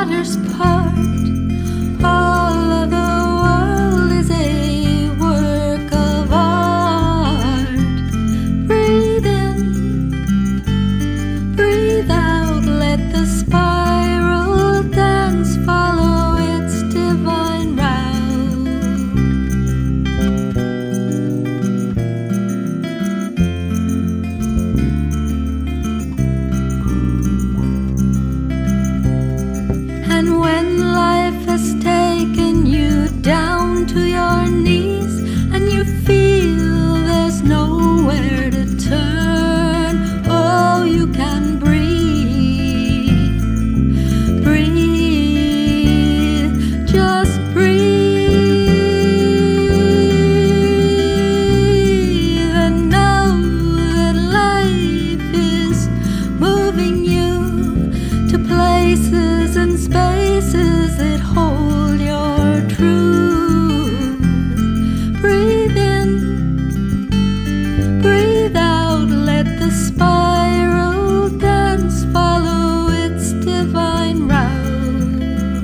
waters part. All of the world is a work of art. Breathe in, breathe out, let the spiral dance follow its divine route. And when life has taken you down to your knees and you feel there's nowhere to turn, oh, you can breathe, breathe, just breathe and know that life is moving you to places and spaces that hold your truth. Breathe in, breathe out, let the spiral dance follow its divine route.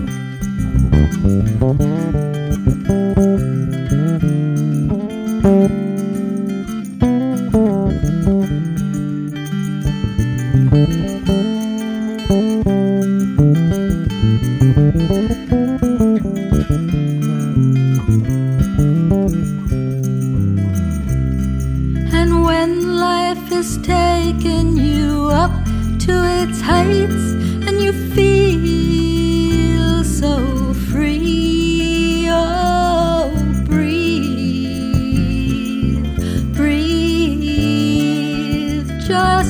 And when life has taken you up to its heights and you feel so free, oh, breathe, breathe, just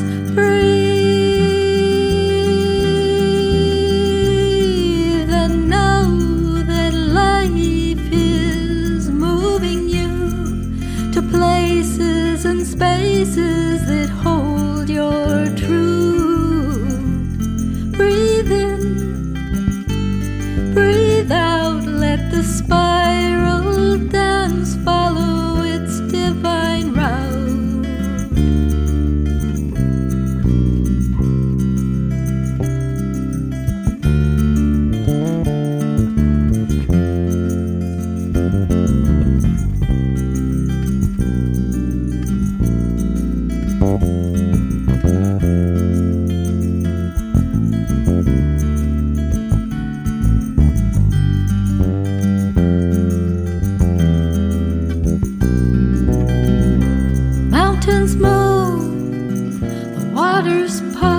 breathe and know that life is moving you to places and spaces that hold your truth. Breathe in, breathe out, let the spiral dance follow its divine route. Mountains move, the waters part.